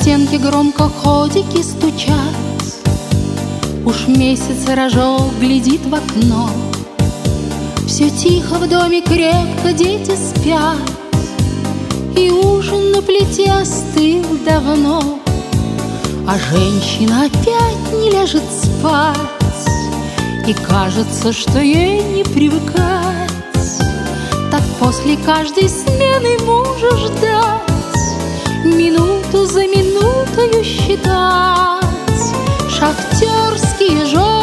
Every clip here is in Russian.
стенке громко ходики стучат. Уж месяц рожок глядит в окно. Все тихо в доме, крепко дети спят, и ужин на плите остыл давно. А женщина опять не ляжет спать, и кажется, что ей не привыкать. Так после каждой смены мужа ждать, минуту за минутою считать. Шахтерские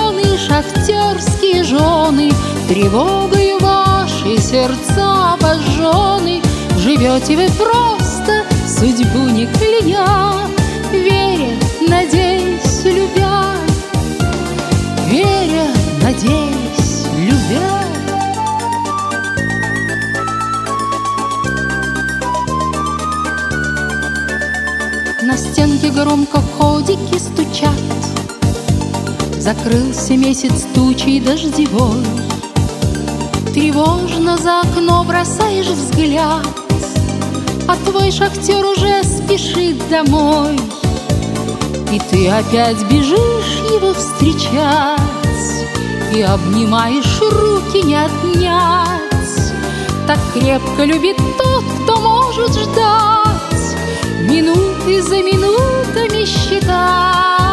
жены, тревогою ваши сердца обожжены. Живете вы просто, судьбу не кляня, веря, надеясь, любя, веря, надеясь, любя. На стенке громко ходики стучат. Закрылся месяц тучей дождевой. Тревожно за окно бросаешь взгляд, а твой шахтер уже спешит домой. И ты опять бежишь его встречать, и обнимаешь, руки не отнять. Так крепко любит тот, кто может ждать, минуты за минутами считать.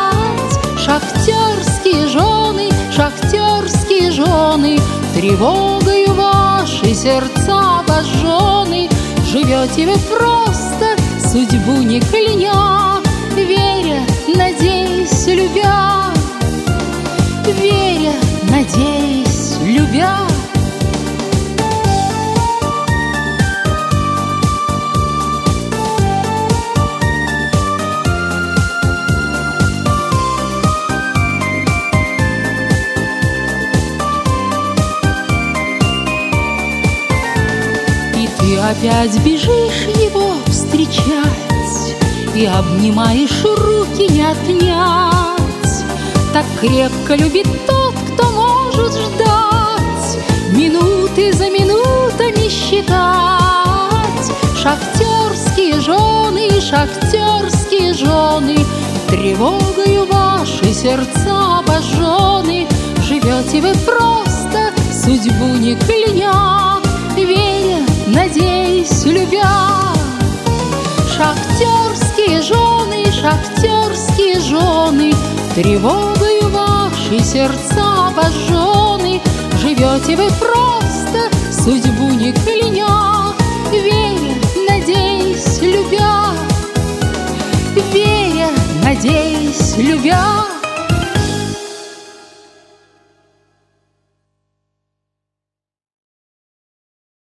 Шахтерские жены, тревогою ваши сердца обожжены. Живете вы просто, судьбу не кляня, веря, надеясь, любя, веря, надеясь, любя. Ты опять бежишь его встречать, и обнимаешь, руки не отнять. Так крепко любит тот, кто может ждать, минуты за минутами считать. Шахтерские жены, тревогою ваши сердца обожжены. Живете вы просто, судьбу не кляня, веря, надеясь, любя. Шахтерские жены, тревогою ваши сердца обожжены. Живете вы просто, судьбу не кляня, веря, надеясь, любя, веря, надеясь, любя.